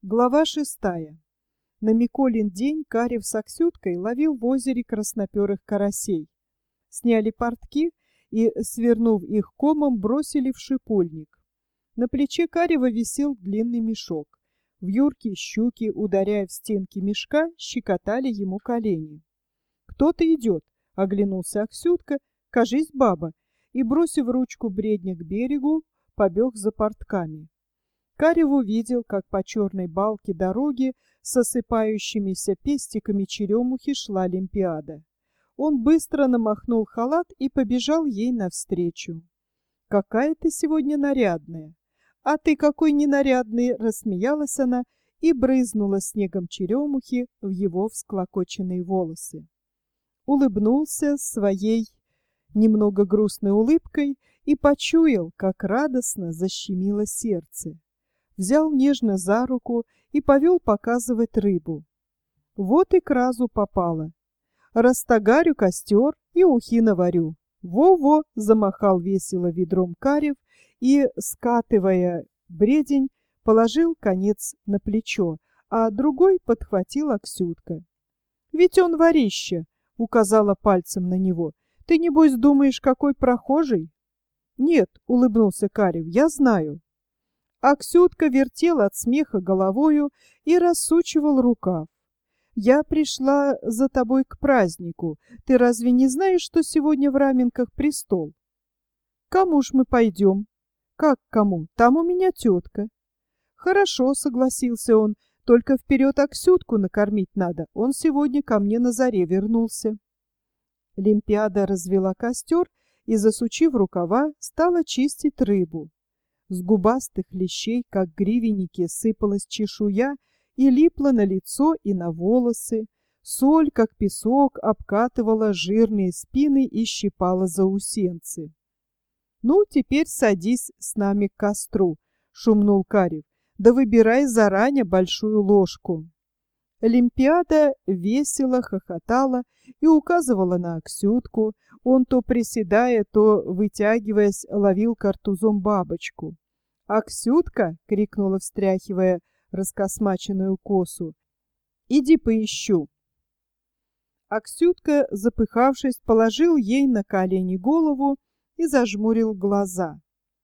Глава 6. На Миколин день Карев с Аксюткой ловил в озере красноперых карасей. Сняли портки и, свернув их комом, бросили в шипульник. На плече Карева висел длинный мешок. Вьюрки щуки, ударяя в стенки мешка, щекотали ему колени. «Кто-то идет», — оглянулся Аксютка, кажись, баба, и, бросив ручку бредня к берегу, побег за портками. Карев увидел, как по черной балке дороги с осыпающимися пестиками черемухи шла Олимпиада. Он быстро намахнул халат и побежал ей навстречу. «Какая ты сегодня нарядная!» «А ты какой ненарядный!» — рассмеялась она и брызнула снегом черемухи в его всклокоченные волосы. Улыбнулся своей немного грустной улыбкой и почуял, как радостно защемило сердце. Взял нежно за руку и повел показывать рыбу. Вот и к разу попало. Растагарю костер и ухи наварю. Во-во, замахал весело ведром Карев и, скатывая бредень, положил конец на плечо, а другой подхватил Аксютка. «Ведь он ворища!» — указала пальцем на него. «Ты, небось, думаешь, какой прохожий?» «Нет», — улыбнулся Карев, — «я знаю». Аксютка вертел от смеха головою и рассучивал рукав. «Я пришла за тобой к празднику. Ты разве не знаешь, что сегодня в Раменках престол?» «Кому ж мы пойдем?» «Как кому? Там у меня тетка». «Хорошо», — согласился он, — «только вперед Аксютку накормить надо. Он сегодня ко мне на заре вернулся». Олимпиада развела костер и, засучив рукава, стала чистить рыбу. С губастых лещей, как гривенники, сыпалась чешуя и липла на лицо и на волосы. Соль, как песок, обкатывала жирные спины и щипала заусенцы. «Ну, теперь садись с нами к костру», — шумнул Карев. «Да выбирай заранее большую ложку». Олимпиада весело хохотала и указывала на Аксютку. Он, то приседая, то вытягиваясь, ловил картузом бабочку. «Аксютка!» — крикнула, встряхивая раскосмаченную косу. «Иди поищу!» Аксютка, запыхавшись, положил ей на колени голову и зажмурил глаза.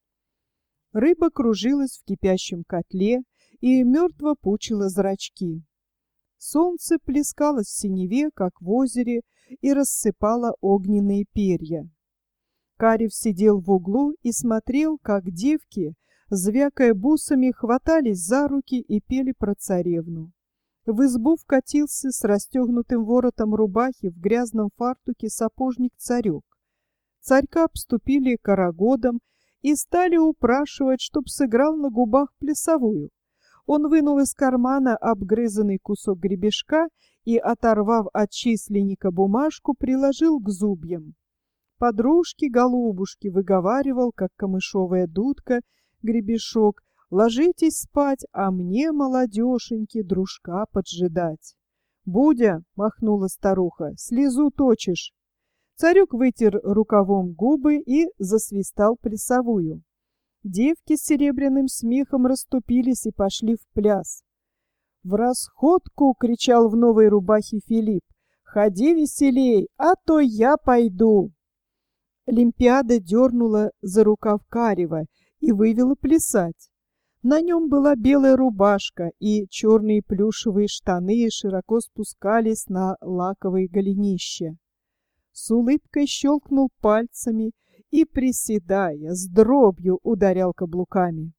Рыба кружилась в кипящем котле и мертво пучила зрачки. Солнце плескалось в синеве, как в озере, и рассыпало огненные перья. Карев сидел в углу и смотрел, как девки, звякая бусами, хватались за руки и пели про царевну. В избу вкатился с расстегнутым воротом рубахи в грязном фартуке сапожник Царек. Царька обступили карагодом и стали упрашивать, чтоб сыграл на губах плясовую. Он вынул из кармана обгрызанный кусок гребешка и, оторвав от численника бумажку, приложил к зубьям. «Подружки, голубушки», — выговаривал, как камышовая дудка, гребешок, «ложитесь спать, а мне, молодешеньки, дружка поджидать». «Будя», — махнула старуха, — «слезу точишь». Царек вытер рукавом губы и засвистал плясовую. Девки с серебряным смехом расступились и пошли в пляс. «В расходку!» — кричал в новой рубахе Филипп. «Ходи веселей, а то я пойду!» Олимпиада дернула за рукав Карева и вывела плясать. На нем была белая рубашка, и черные плюшевые штаны широко спускались на лаковые голенища. С улыбкой щелкнул пальцами и, приседая, с дробью ударял каблуками.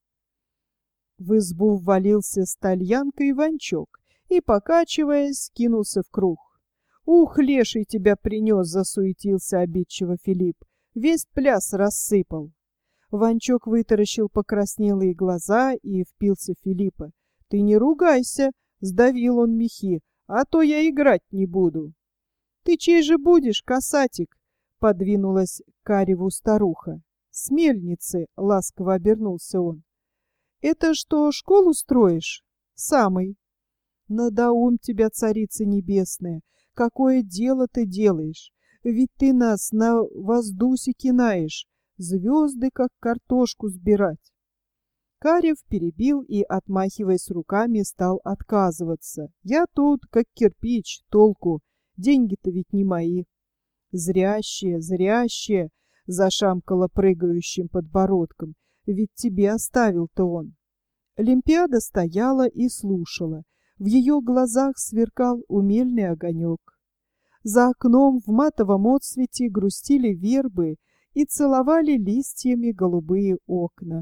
В избу ввалился стальянка Иванчок и, покачиваясь, кинулся в круг. «Ух, леший тебя принес!» — засуетился обидчиво Филипп. «Весь пляс рассыпал». Ванчок вытаращил покраснелые глаза и впился в Филиппа. «Ты не ругайся!» — сдавил он мехи. «А то я играть не буду». «Ты чей же будешь, касатик?» — подвинулась к Кареву старуха. «С мельницы!» — ласково обернулся он. «Это что, школу строишь?» «Самый». «Надоум тебя, царица небесная! Какое дело ты делаешь? Ведь ты нас на воздусе кинаешь, звезды, как картошку сбирать». Карев перебил и, отмахиваясь руками, стал отказываться. «Я тут, как кирпич, толку. Деньги-то ведь не мои». «Зрящие, зрящие!» — зашамкала прыгающим подбородком. «Ведь тебе оставил-то он». Олимпиада стояла и слушала. В ее глазах сверкал умильный огонек. За окном в матовом отсвете грустили вербы и целовали листьями голубые окна.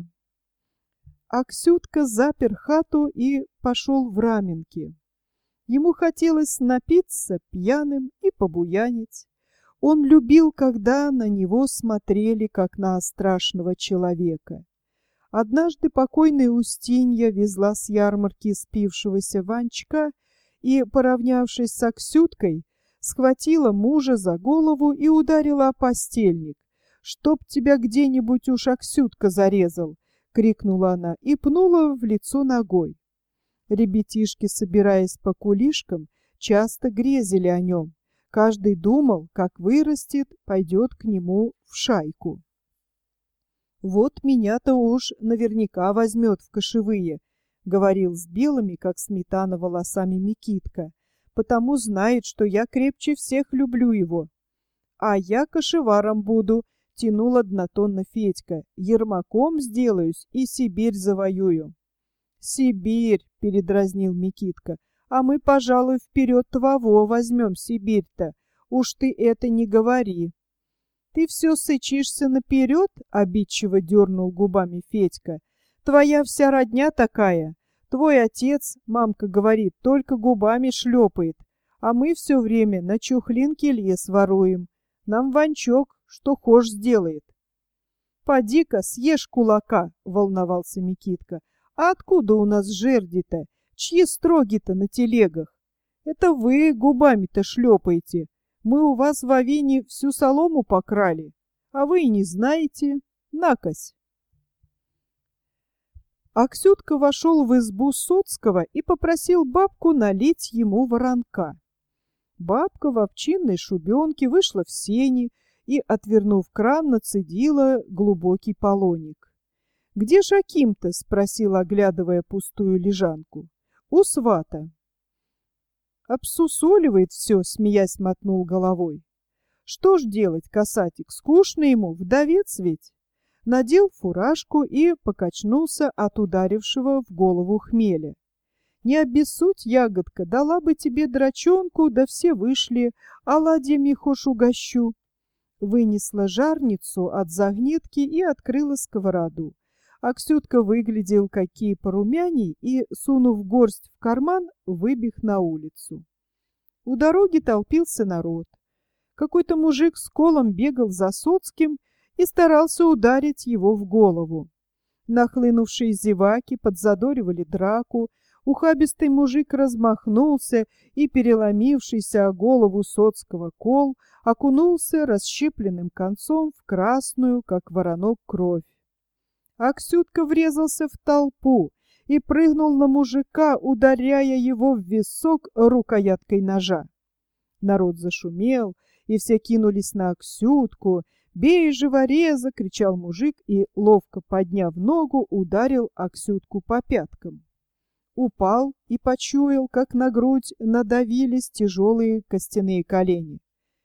Аксютка запер хату и пошел в Раменки. Ему хотелось напиться пьяным и побуянить. Он любил, когда на него смотрели, как на страшного человека. Однажды покойная Устинья везла с ярмарки спившегося Ванчка и, поравнявшись с Аксюткой, схватила мужа за голову и ударила о постельник. «Чтоб тебя где-нибудь уж Аксютка зарезал!» — крикнула она и пнула в лицо ногой. Ребятишки, собираясь по кулишкам, часто грезили о нем. Каждый думал, как вырастет, пойдет к нему в шайку. «Вот меня-то уж наверняка возьмет в кошевые», — говорил с белыми, как сметана, волосами Микитка, «потому знает, что я крепче всех люблю его». «А я кошеваром буду», — тянул однотонно Федька, «ермаком сделаюсь и Сибирь завоюю». «Сибирь», — передразнил Микитка, «а мы, пожалуй, вперед твоего возьмем Сибирь-то. Уж ты это не говори». «Ты все сычишься наперед?» — обидчиво дернул губами Федька. «Твоя вся родня такая. Твой отец, мамка говорит, только губами шлепает, а мы все время на чухлинке лес воруем. Нам Ванчок что хошь сделает». «Поди-ка съешь кулака», — волновался Микитка. «А откуда у нас жерди-то? Чьи строги-то на телегах? Это вы губами-то шлепаете. Мы у вас в Авине всю солому покрали, а вы и не знаете. Накось». Аксютка вошел в избу Соцкого и попросил бабку налить ему воронка. Бабка в овчинной шубенке вышла в сени и, отвернув кран, нацедила глубокий полоник. «Где ж Аким-то?» — спросил, оглядывая пустую лежанку. «У свата». «Обсусоливает все», — смеясь мотнул головой. «Что ж делать, касатик, скучно ему, вдовец ведь». Надел фуражку и покачнулся от ударившего в голову хмеля. «Не обессудь, ягодка, дала бы тебе драчонку, да все вышли, оладьями хошь угощу». Вынесла жарницу от загнетки и открыла сковороду. Аксютка выглядел какие порумяней и, сунув горсть в карман, выбег на улицу. У дороги толпился народ. Какой-то мужик с колом бегал за Соцким и старался ударить его в голову. Нахлынувшие зеваки подзадоривали драку, ухабистый мужик размахнулся и, переломившийся о голову Соцкого кол, окунулся расщепленным концом в красную, как воронок, кровь. Аксютка врезался в толпу и прыгнул на мужика, ударяя его в висок рукояткой ножа. Народ зашумел, и все кинулись на Аксютку. «Бей, живореза!» — кричал мужик и, ловко подняв ногу, ударил Аксютку по пяткам. Упал и почуял, как на грудь надавились тяжелые костяные колени.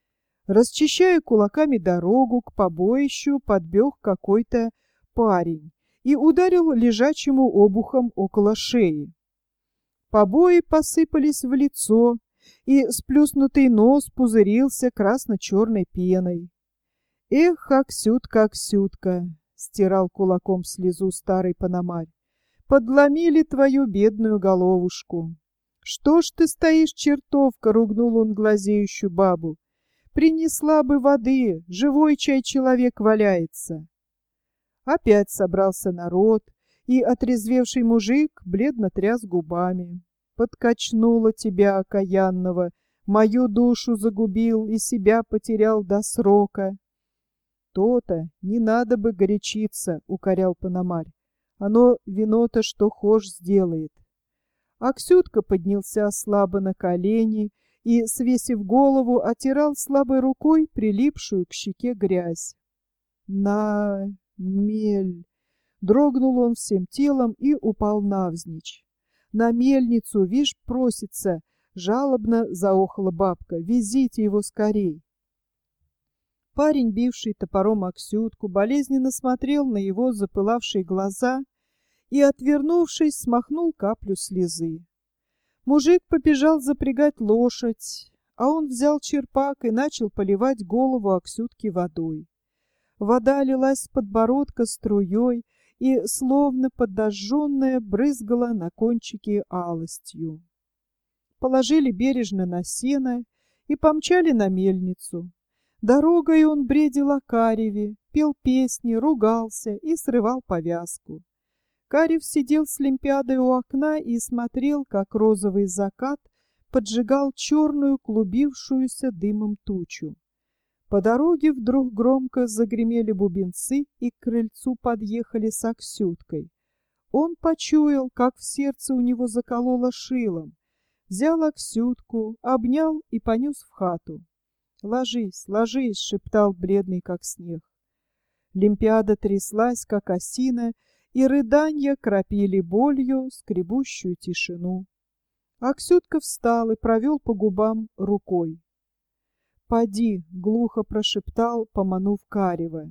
Расчищая кулаками дорогу к побоищу, подбег какой-то парень и ударил лежачему обухом около шеи. Побои посыпались в лицо, и сплюснутый нос пузырился красно-черной пеной. «Эх, Аксютка, Аксютка!» — стирал кулаком слезу старый Пономарь. «Подломили твою бедную головушку!» «Что ж ты стоишь, чертовка?» — ругнул он глазеющую бабу. «Принесла бы воды, живой чай человек валяется!» Опять собрался народ, и отрезвевший мужик бледно тряс губами. «Подкачнула тебя, окаянного, мою душу загубил и себя потерял до срока». «То-то, не надо бы горячиться», — укорял Пономарь. «Оно вино-то что хошь сделает». Аксютка поднялся слабо на колени и, свесив голову, отирал слабой рукой прилипшую к щеке грязь. «На, мель!» Дрогнул он всем телом и упал навзничь. «На мельницу, вишь, просится!» — жалобно заохала бабка. «Везите его скорей!» Парень, бивший топором Аксютку, болезненно смотрел на его запылавшие глаза и, отвернувшись, смахнул каплю слезы. Мужик побежал запрягать лошадь, а он взял черпак и начал поливать голову Аксютки водой. Вода лилась с подбородка струей и, словно подожженная, брызгала на кончики алостью. Положили бережно на сено и помчали на мельницу. Дорогой он бредил о Кареве, пел песни, ругался и срывал повязку. Карев сидел с Лимпиадой у окна и смотрел, как розовый закат поджигал черную клубившуюся дымом тучу. По дороге вдруг громко загремели бубенцы и к крыльцу подъехали с Аксюткой. Он почуял, как в сердце у него закололо шилом, взял Аксютку, обнял и понес в хату. «Ложись, ложись!» — шептал бледный, как снег. Лимпиада тряслась, как осина, и рыданья кропили болью скребущую тишину. Аксютка встал и провел по губам рукой. «Поди!» — глухо прошептал, поманув Карева.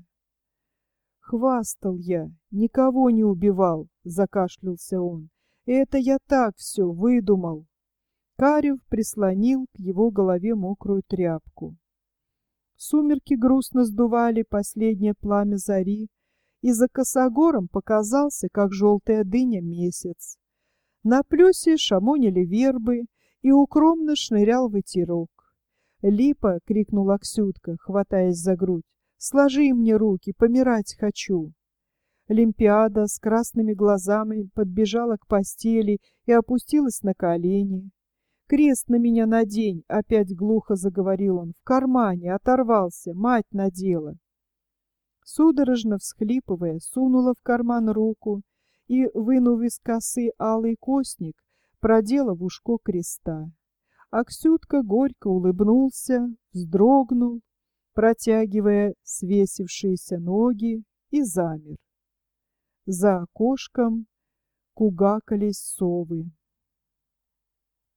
«Хвастал я, никого не убивал!» — закашлялся он. «Это я так все выдумал!» Карев прислонил к его голове мокрую тряпку. Сумерки грустно сдували последнее пламя зари, и за косогором показался, как желтая дыня, месяц. На плесе шамонили вербы, и укромно шнырял ветерок. «Липа!» — крикнула Аксютка, хватаясь за грудь. «Сложи мне руки, помирать хочу!» Лимпиада с красными глазами подбежала к постели и опустилась на колени. «Крест на меня надень!» — опять глухо заговорил он. «В кармане оторвался, мать надела!» Судорожно всхлипывая, сунула в карман руку и, вынув из косы алый косник, продела в ушко креста. Аксютка горько улыбнулся, вздрогнул, протягивая свесившиеся ноги, и замер. За окошком кугакались совы.